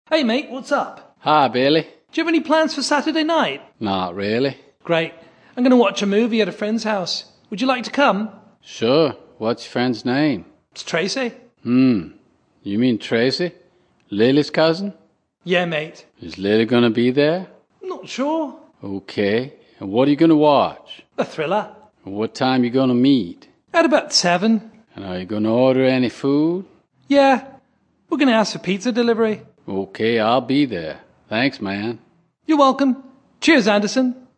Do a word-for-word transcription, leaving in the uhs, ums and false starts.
Hey mate, what's up? Hi, Billy. Do you have any plans for Saturday night? Not really. Great. I'm going to watch a movie at a friend's house. Would you like to come? Sure. What's your friend's name? It's Tracy. Hmm. You mean Tracy? Lily's cousin? Yeah, mate. Is Lily gonna be there? Not sure. Okay. And what are you gonna watch? A thriller. And what time you gonna meet? At about seven. And are you gonna order any food? Yeah. We're going to ask for pizza delivery. Okay, I'll be there. Thanks, man. You're welcome. Cheers, Anderson.